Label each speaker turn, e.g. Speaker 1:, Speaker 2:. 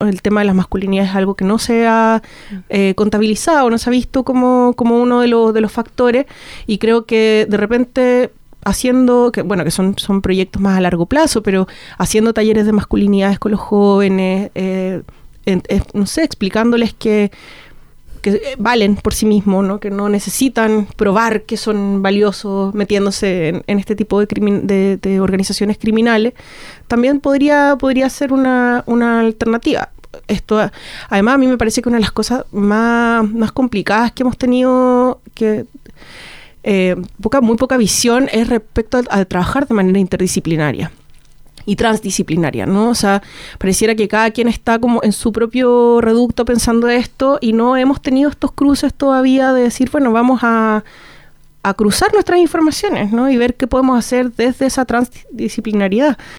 Speaker 1: el tema de las masculinidades es algo que no se ha contabilizado, no se ha visto como uno de los factores, y creo que de repente haciendo, que son proyectos más a largo plazo, pero haciendo talleres de masculinidades con los jóvenes, no sé, explicándoles que valen por sí mismos, ¿no? Que no necesitan probar que son valiosos metiéndose en este tipo de organizaciones criminales, también podría ser una alternativa. Esto, además, a mí me parece que una de las cosas más complicadas que hemos tenido, que muy poca visión, es respecto a trabajar de manera interdisciplinaria y transdisciplinaria, ¿no? O sea, pareciera que cada quien está como en su propio reducto pensando esto, y no hemos tenido estos cruces todavía de decir, bueno, vamos a cruzar nuestras informaciones, ¿no? Y ver qué podemos hacer desde esa transdisciplinariedad.